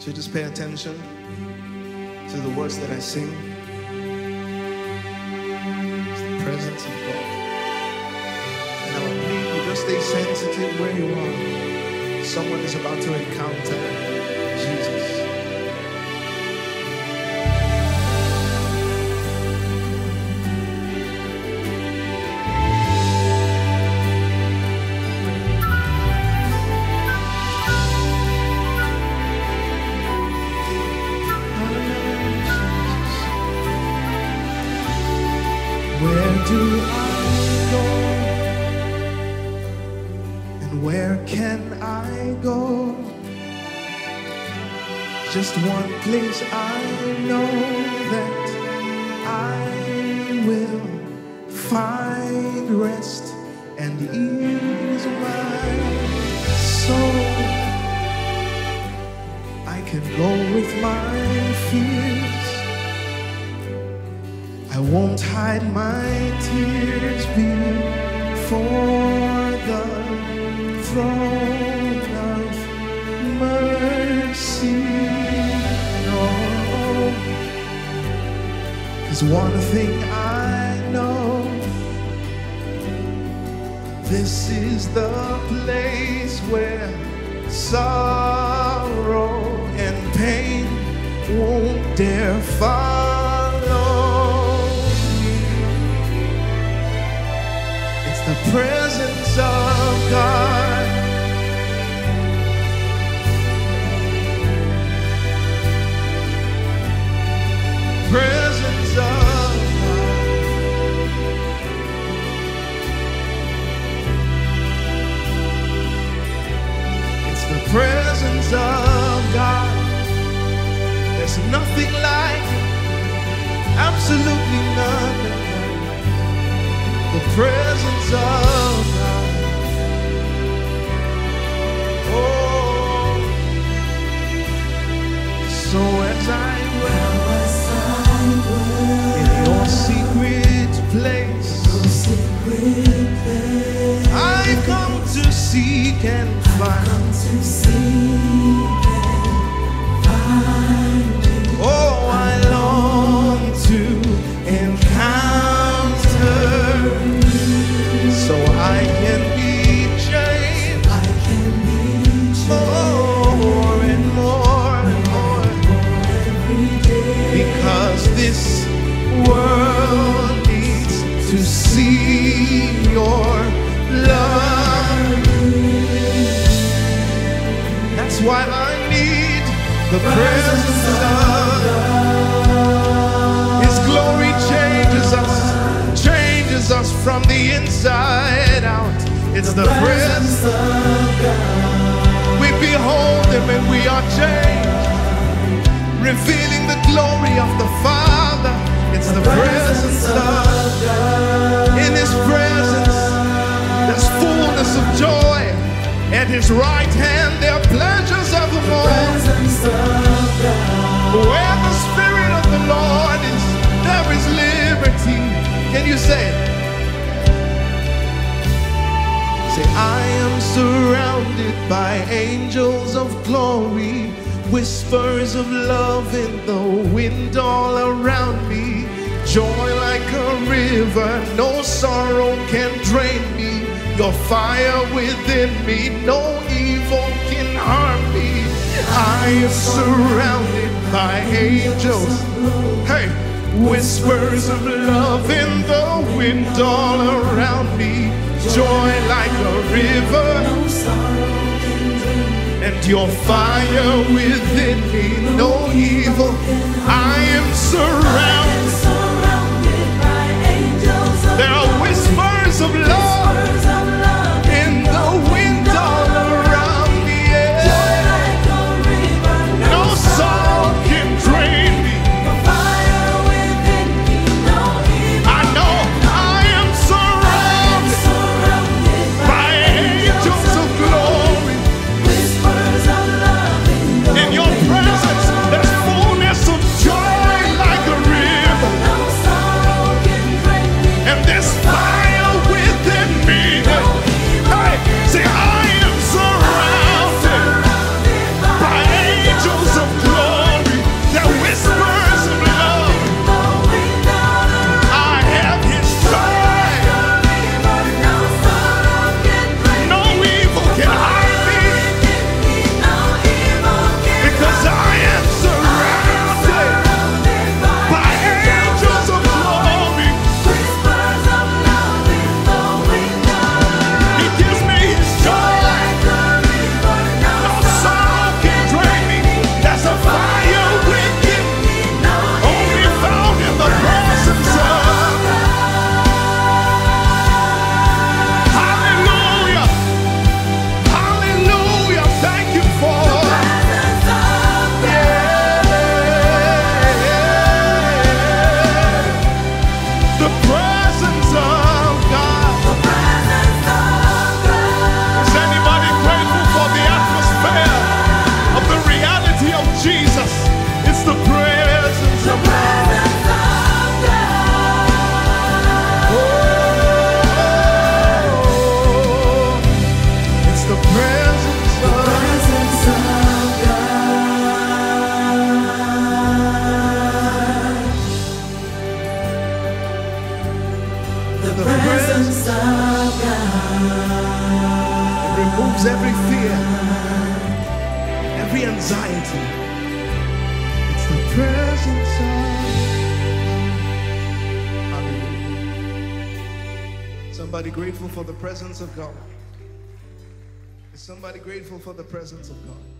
So just pay attention to the words that I sing. It's the presence of God. And I would plead you just stay sensitive where you are. Someone is about to encounter Jesus. Where do I go? And where can I go? Just one place I know that I will find rest and ease my soul. I can go with my fears. I won't hide my tears before the throne of mercy. No, 'cause one thing I know, this is the place where sorrow and pain won't dare follow. The presence of God. Presence of God. It's the presence of God. There's nothing like it. Absolutely nothing. The presence of God. Oh, so as I dwell in your secret place, I come to seek and find. Oh, I long to encounter, so I can be changed, more and more and more, because this world needs to see your love. That's why I need the presence of God. His glory changes us from the inside out. It's the presence of God. We behold him and we are changed, revealing the glory of the Father. It's the presence of God. In his presence there's fullness of joy. At his right hand there are pleasures of the Lord. Where the Spirit of the Lord is, there is liberty. Can you say it? I am surrounded by angels of glory, whispers of love in the wind all around me. Joy like a river, no sorrow can drain me. Your fire within me, no evil can harm me. I am surrounded by angels. Hey, whispers of love in the wind all around me. Joy like a river, and your fire within me, no evil. I am surrounded by angels. There are whispers of love in the wind all around me. Joy like a river, no sorrow can drain me. Your fire within me, no evil. I know I am surrounded by angels of glory. Whispers of love in your presence, there's fullness of joy like a river. the presence of God. It removes every fear, every anxiety. It's the presence of God. Hallelujah. Somebody grateful for the presence of God. Is somebody grateful for the presence of God?